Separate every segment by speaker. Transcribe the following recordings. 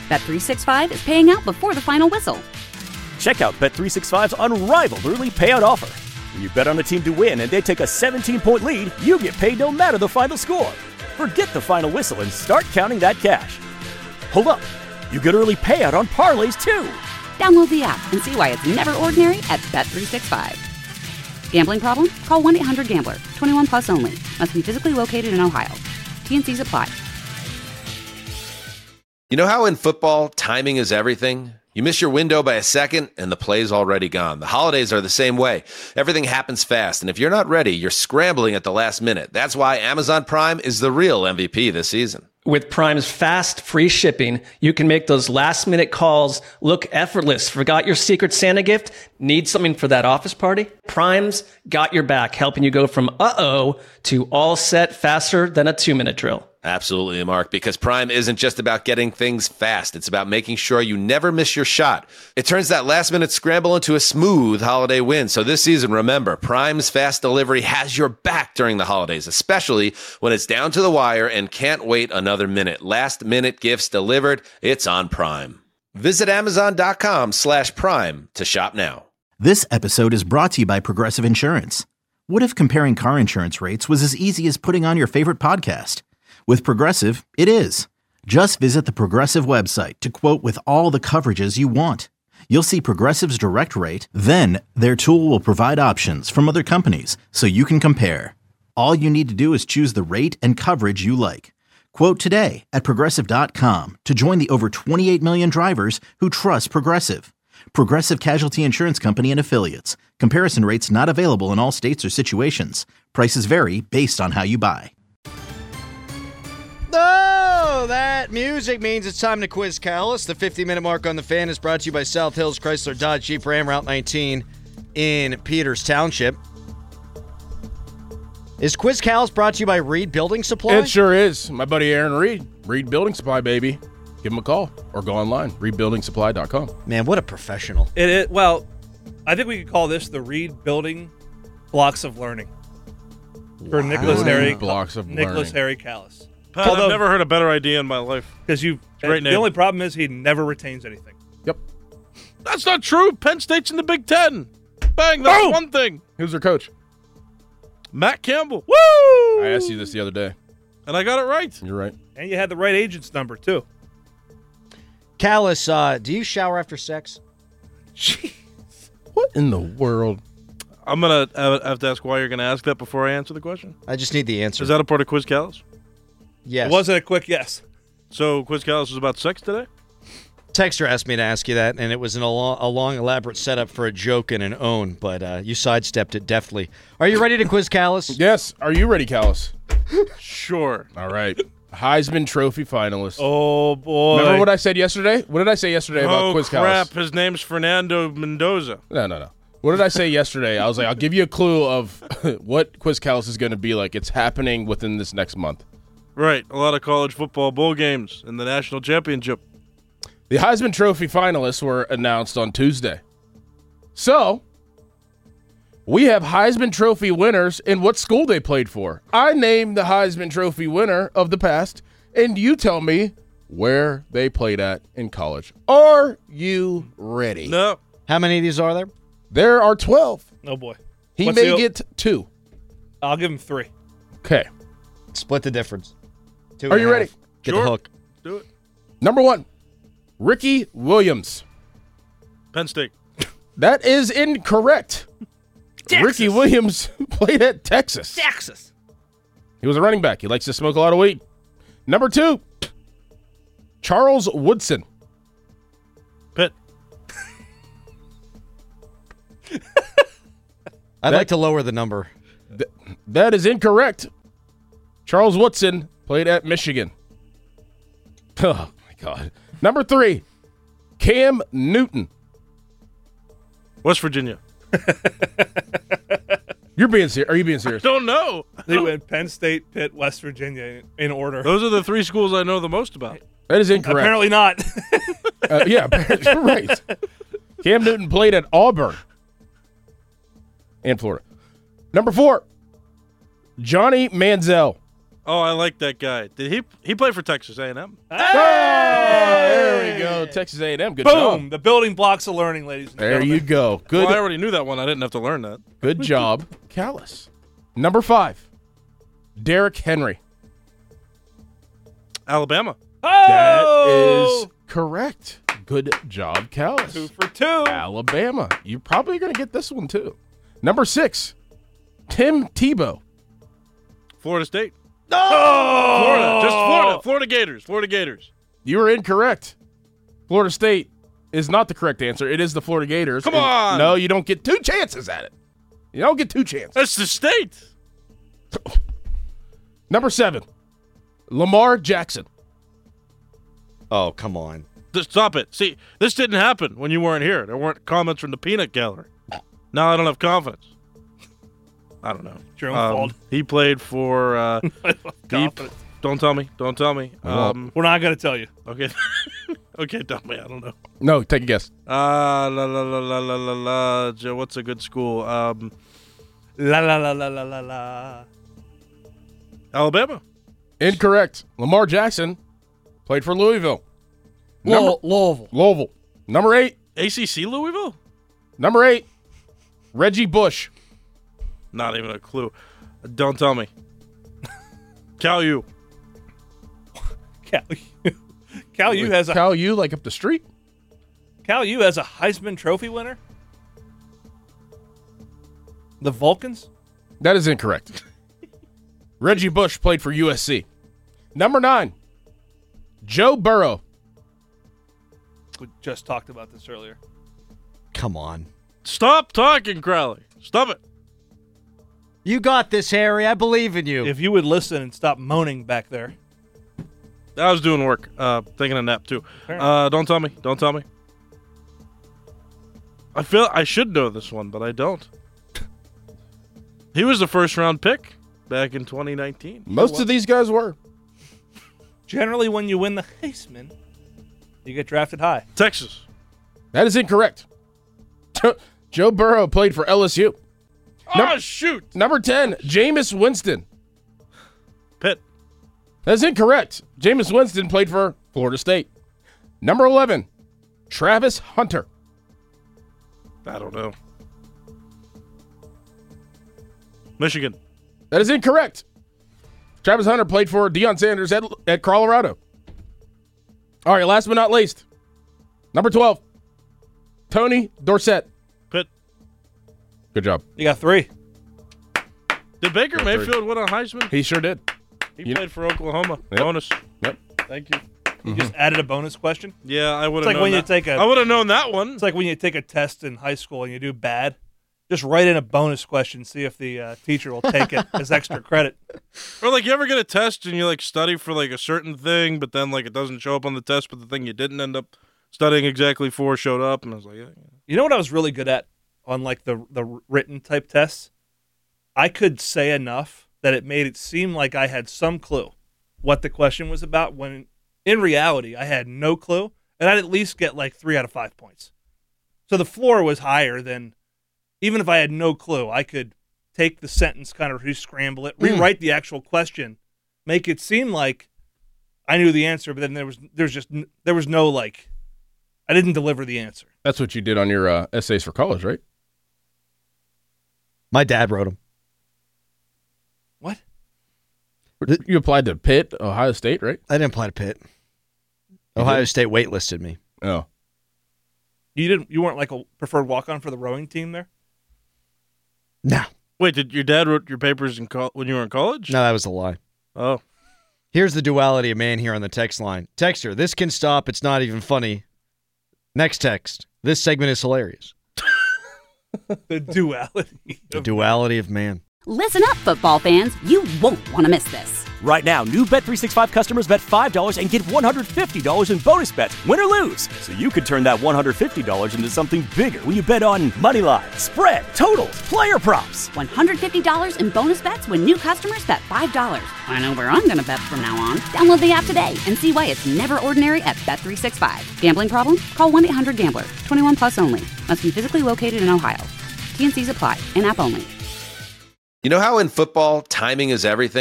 Speaker 1: Bet365 is paying out before the final whistle.
Speaker 2: Check out Bet365's unrivaled early payout offer. When you bet on a team to win and they take a 17-point lead, you get paid no matter the final score. Forget the final whistle and start counting that cash. Hold up. You get early payout on parlays, too.
Speaker 1: Download the app and see why it's never ordinary at Bet365. Gambling problem? Call 1-800-GAMBLER. 21 plus only. Must be physically located in Ohio. T&Cs apply.
Speaker 3: You know how in football, timing is everything? You miss your window by a second, and the play's already gone. The holidays are the same way. Everything happens fast, and if you're not ready, you're scrambling at the last minute. That's why Amazon Prime is the real MVP this season.
Speaker 4: With Prime's fast, free shipping, you can make those last-minute calls look effortless. Forgot your Secret Santa gift? Need something for that office party? Prime's got your back, helping you go from uh-oh to all set faster than a 2-minute drill.
Speaker 3: Absolutely, Mark, because Prime isn't just about getting things fast. It's about making sure you never miss your shot. It turns that last-minute scramble into a smooth holiday win. So this season, remember, Prime's fast delivery has your back during the holidays, especially when it's down to the wire and can't wait another minute. Last-minute gifts delivered, it's on Prime. Visit Amazon.com/Prime to shop now.
Speaker 5: This episode is brought to you by Progressive Insurance. What if comparing car insurance rates was as easy as putting on your favorite podcast? With Progressive, it is. Just visit the Progressive website to quote with all the coverages you want. You'll see Progressive's direct rate, then their tool will provide options from other companies so you can compare. All you need to do is choose the rate and coverage you like. Quote today at Progressive.com to join the over 28 million drivers who trust Progressive. Progressive Casualty Insurance Company and Affiliates. Comparison rates not available in all states or situations. Prices vary based on how you buy.
Speaker 6: Oh, that music means it's time to quiz Callis. The 50-minute mark on the Fan is brought to you by South Hills Chrysler Dodge Jeep Ram Route 19 in Peters Township. Is Quiz Callis brought to you by Reed Building Supply?
Speaker 7: It sure is. My buddy Aaron Reed. Reed Building Supply, baby. Give him a call or go online. ReedBuildingSupply.com.
Speaker 6: Man, what a professional.
Speaker 8: Well, I think we could call this the Reed Building Blocks of Learning for Nicholas Harry.
Speaker 7: Blocks of
Speaker 8: Nicholas
Speaker 7: Learning.
Speaker 8: Harry Callis.
Speaker 9: I've never heard a better idea in my life.
Speaker 8: Because
Speaker 9: Great name.
Speaker 8: The only problem is he never retains anything.
Speaker 7: Yep.
Speaker 9: That's not true. Penn State's in the Big Ten. Bang, that's one thing.
Speaker 7: Who's their coach?
Speaker 9: Matt Campbell.
Speaker 8: Woo!
Speaker 7: I asked you this the other day.
Speaker 9: And I got it right.
Speaker 7: You're right.
Speaker 8: And you had the right agent's number, too.
Speaker 6: Callis, do you shower after sex?
Speaker 8: Jeez.
Speaker 7: What in the world?
Speaker 9: I'm going to have to ask why you're going to ask that before I answer the question.
Speaker 6: I just need the answer.
Speaker 9: Is that a part of Quiz Callis?
Speaker 6: Yes.
Speaker 8: It wasn't a quick yes.
Speaker 9: So Quiz Callis was about sex today?
Speaker 6: Texter asked me to ask you that, and it was a long, elaborate setup for a joke and an own, but you sidestepped it deftly. Are you ready to quiz Callis?
Speaker 7: Yes. Are you ready, Callis?
Speaker 9: Sure.
Speaker 7: All right. Heisman Trophy finalist.
Speaker 8: Oh, boy.
Speaker 7: Remember what I said yesterday? What did I say yesterday about Quiz Callis?
Speaker 9: Oh, crap. His name's Fernando Mendoza.
Speaker 7: No. What did I say yesterday? I was like, I'll give you a clue of what Quiz Callis is going to be like. It's happening within this next month.
Speaker 9: Right. A lot of college football bowl games and the national championship.
Speaker 7: The Heisman Trophy finalists were announced on Tuesday. So, we have Heisman Trophy winners and what school they played for. I named the Heisman Trophy winner of the past, and you tell me where they played at in college. Are you ready?
Speaker 9: No.
Speaker 6: How many of these are there?
Speaker 7: There are 12.
Speaker 8: Oh, boy.
Speaker 7: He
Speaker 8: What's
Speaker 7: may
Speaker 8: the-
Speaker 7: get 2.
Speaker 8: I'll give him 3.
Speaker 7: Okay.
Speaker 6: Split the difference. 2
Speaker 7: Are
Speaker 6: and a
Speaker 7: you
Speaker 6: half.
Speaker 7: ready?
Speaker 6: Get
Speaker 9: Sure.
Speaker 6: the hook.
Speaker 9: Do it.
Speaker 7: Number 1, Ricky Williams.
Speaker 9: Penn State.
Speaker 7: That is incorrect.
Speaker 8: Texas.
Speaker 7: Ricky Williams played at Texas.
Speaker 8: Texas.
Speaker 7: He was a running back. He likes to smoke a lot of weed. Number 2, Charles Woodson.
Speaker 9: Pitt.
Speaker 6: I'd like to lower the number.
Speaker 7: That is incorrect. Charles Woodson played at Michigan. Oh, my God. Number 3, Cam Newton.
Speaker 9: West Virginia.
Speaker 7: You're being serious. Are you being serious?
Speaker 9: Don't know.
Speaker 8: They went Penn State, Pitt, West Virginia in order.
Speaker 9: Those are the 3 schools I know the most about.
Speaker 7: That is incorrect.
Speaker 8: Apparently not.
Speaker 7: Yeah, right. Cam Newton played at Auburn and Florida. Number 4, Johnny Manziel.
Speaker 9: Oh, I like that guy. Did he play for Texas A&M?
Speaker 7: Oh, there we Texas A&M. Good
Speaker 8: Boom!
Speaker 7: job.
Speaker 8: The building blocks of learning, ladies and
Speaker 7: There
Speaker 8: gentlemen.
Speaker 7: you go. Good.
Speaker 9: Well, I already knew that one. I didn't have to learn that.
Speaker 7: Good job, Callis. Number 5, Derrick Henry.
Speaker 9: Alabama.
Speaker 7: That
Speaker 8: Oh!
Speaker 7: is correct. Good job, Callis.
Speaker 8: 2 for 2.
Speaker 7: Alabama. You're probably going to get this one, too. Number 6, Tim Tebow.
Speaker 9: Florida State.
Speaker 8: Oh!
Speaker 9: Florida. Just Florida. Florida Gators. Florida Gators.
Speaker 7: You are incorrect. Florida State is not the correct answer. It is the Florida Gators.
Speaker 9: Come
Speaker 7: And
Speaker 9: on.
Speaker 7: No, you don't get 2 chances at it. You don't get 2 chances.
Speaker 9: That's the state.
Speaker 7: Number 7, Lamar Jackson.
Speaker 6: Oh, come on.
Speaker 9: Just stop it. See, this didn't happen when you weren't here. There weren't comments from the peanut gallery. Now I don't have confidence. I don't know.
Speaker 8: It's your own fault.
Speaker 9: He played for
Speaker 8: Confidence.
Speaker 9: Don't tell me. Don't tell me.
Speaker 8: We're not going to tell you.
Speaker 9: Okay. Okay, tell me. I don't know.
Speaker 7: No, take a guess.
Speaker 9: Joe, what's a good school?
Speaker 8: La la la la la la la.
Speaker 9: Alabama.
Speaker 7: Incorrect. Lamar Jackson played for Louisville.
Speaker 8: Louisville.
Speaker 7: Louisville. Number 8,
Speaker 9: ACC Louisville?
Speaker 7: Reggie Bush.
Speaker 9: Not even a clue. Don't tell me. Cal U.
Speaker 8: Cal U has a
Speaker 7: Cal U, like up the street?
Speaker 8: Cal U has a Heisman Trophy winner. The Vulcans.
Speaker 7: That is incorrect. Reggie Bush played for USC. Number 9, Joe Burrow.
Speaker 8: We just talked about this earlier.
Speaker 6: Come on.
Speaker 9: Stop talking, Crowley. Stop it.
Speaker 6: You got this, Harry. I believe in you.
Speaker 8: If you would listen and stop moaning back there.
Speaker 9: I was doing work, taking a nap too. Don't tell me. Don't tell me. I feel I should know this one, but I don't. He was the first round pick back in 2019.
Speaker 7: Most of these guys were.
Speaker 8: Generally, when you win the Heisman, you get drafted high.
Speaker 9: Texas.
Speaker 7: That is incorrect. Joe Burrow played for LSU.
Speaker 9: Shoot.
Speaker 7: Number 10, Jameis Winston.
Speaker 9: Pitt.
Speaker 7: That's incorrect. Jameis Winston played for Florida State. Number 11, Travis Hunter.
Speaker 9: I don't know. Michigan.
Speaker 7: That is incorrect. Travis Hunter played for Deion Sanders at Colorado. All right, last but not least, number 12, Tony Dorsett.
Speaker 9: Pitt.
Speaker 7: Good job.
Speaker 8: You got 3.
Speaker 9: Did Baker Mayfield win a Heisman?
Speaker 7: He sure did.
Speaker 9: He played for Oklahoma.
Speaker 7: Yep.
Speaker 9: Bonus.
Speaker 7: Yep.
Speaker 9: Thank you.
Speaker 8: You just added a bonus question.
Speaker 9: Yeah, I would
Speaker 8: It's
Speaker 9: have
Speaker 8: like
Speaker 9: known
Speaker 8: when you
Speaker 9: that.
Speaker 8: take
Speaker 9: I would have known that one.
Speaker 8: It's like when you take a test in high school and you do bad. Just write in a bonus question, see if the teacher will take it as extra credit.
Speaker 9: Or like you ever get a test and you like study for like a certain thing, but then like it doesn't show up on the test, but the thing you didn't end up studying exactly for showed up, and I was like, yeah.
Speaker 8: You know what I was really good at on like the written type tests? I could say enough that it made it seem like I had some clue what the question was about, when in reality I had no clue, and I'd at least get like 3 out of 5 points. So the floor was higher than, even if I had no clue, I could take the sentence, kind of re-scramble it, rewrite the actual question, make it seem like I knew the answer, but then there was no like, I didn't deliver the answer.
Speaker 7: That's what you did on your essays for college, right?
Speaker 6: My dad wrote them.
Speaker 8: What?
Speaker 7: You applied to Pitt, Ohio State, right?
Speaker 6: I didn't apply to Pitt. Ohio State waitlisted me.
Speaker 7: Oh.
Speaker 8: You weren't like a preferred walk-on for the rowing team there?
Speaker 6: No.
Speaker 9: Wait, did your dad wrote your papers when you were in college?
Speaker 6: No, that was a lie.
Speaker 9: Oh.
Speaker 6: Here's the duality of man here on the text line. Texter, this can stop. It's not even funny. Next text. This segment is hilarious.
Speaker 8: The duality.
Speaker 6: The duality of man.
Speaker 1: Listen up, football fans. You won't want to miss this.
Speaker 2: Right now, new Bet365 customers bet $5 and get $150 in bonus bets, win or lose. So you could turn that $150 into something bigger when you bet on money line, spread, totals, player props.
Speaker 1: $150 in bonus bets when new customers bet $5. I know where I'm going to bet from now on. Download the app today and see why it's never ordinary at Bet365. Gambling problem? Call 1-800-GAMBLER. 21 plus only. Must be physically located in Ohio. T&Cs apply. In-app only.
Speaker 3: You know how in football, timing is everything?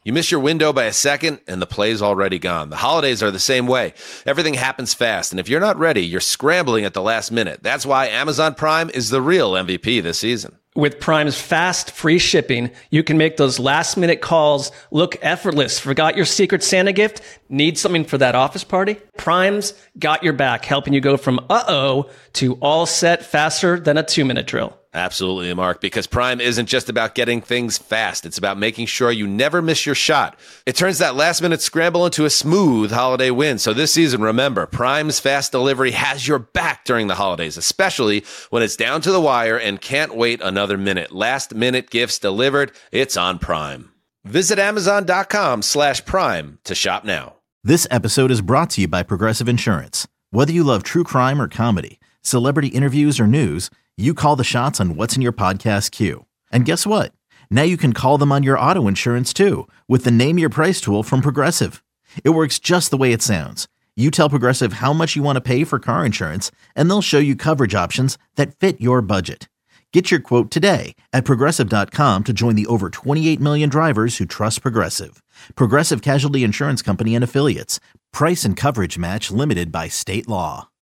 Speaker 3: You miss your window by a second, and the play's already gone. The holidays are the same way. Everything happens fast, and if you're not ready, you're scrambling at the last minute. That's why Amazon Prime is the real MVP this season.
Speaker 4: With Prime's fast, free shipping, you can make those last-minute calls look effortless. Forgot your Secret Santa gift? Need something for that office party? Prime's got your back, helping you go from uh-oh to all set faster than a 2-minute drill.
Speaker 3: Absolutely, Mark, because Prime isn't just about getting things fast. It's about making sure you never miss your shot. It turns that last-minute scramble into a smooth holiday win. So this season, remember, Prime's fast delivery has your back during the holidays, especially when it's down to the wire and can't wait another minute. Last-minute gifts delivered, it's on Prime. Visit Amazon.com/Prime to shop now.
Speaker 5: This episode is brought to you by Progressive Insurance. Whether you love true crime or comedy, celebrity interviews or news, you call the shots on what's in your podcast queue. And guess what? Now you can call them on your auto insurance too with the Name Your Price tool from Progressive. It works just the way it sounds. You tell Progressive how much you want to pay for car insurance, and they'll show you coverage options that fit your budget. Get your quote today at Progressive.com to join the over 28 million drivers who trust Progressive. Progressive Casualty Insurance Company and Affiliates. Price and coverage match limited by state law.